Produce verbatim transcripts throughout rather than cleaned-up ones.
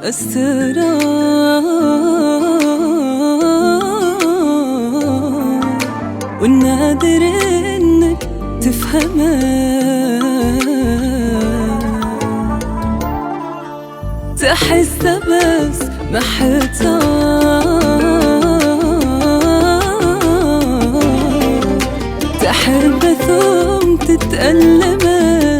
أسرار، والنادر إنك تفهمه، تحس بس محتار، تحب ثم تتألمه،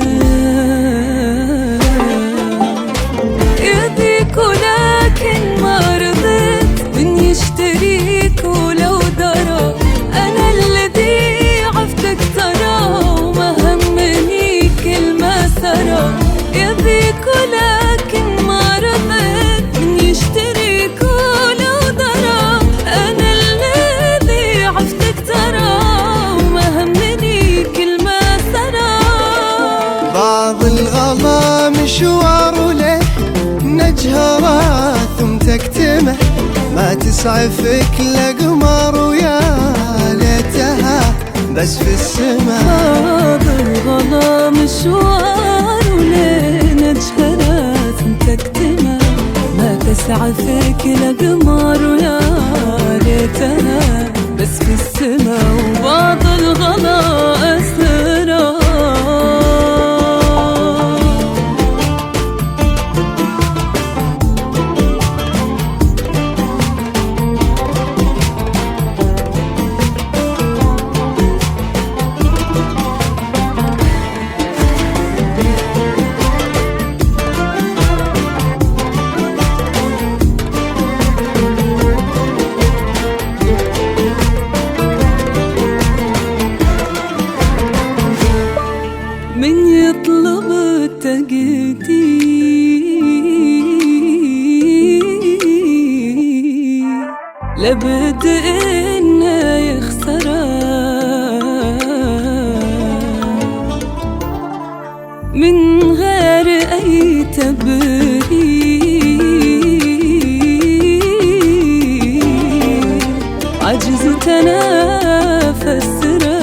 يبيك ولكن ما رضيت من يشتريك ولو درى أنا الذي عفتك ترى، وما همني كل ما سرى. يبيك ولكن ما رضيت من يشتريك ولو درى أنا الذي عفتك ترى، وما همني كل ما سرى. بعض الغلا مشوار له نجهره ثم تكتمه، ما تسعفك لقمر ويا ليتها بس في السما. بعض الغلا مشوار له نجهره ثم تكتمه، ما تسعفك لقمر ويا ليتها بس في السما. وبعض الغلا أسرار، من يطلب التقدير لابد إنه يخسره، من غير أي تبرير عجزت أنا أفسره.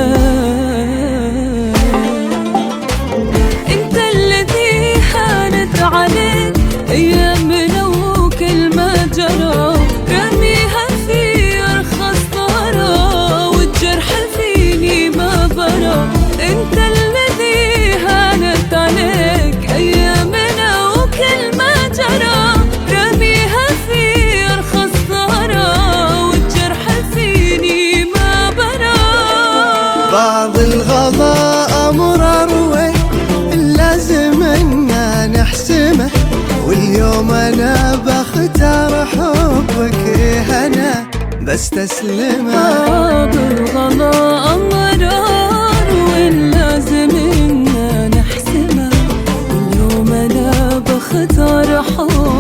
انت الذي حانت عليك ايامنا وكل ما جرى، رميها في ارخص طارة والجرح فيني ما برى. انت الذي هانت عليك ايامنا وكل ما جرى، رميها في ارخص طارة والجرح فيني ما برى. بعض الغضاء امر اروي لازم إننا نحسمه، واليوم أنا بختار حبك أنا بس تسلمه. بعض الغلا أمرار ولازم إننا نحسمه، واليوم أنا بختار حبك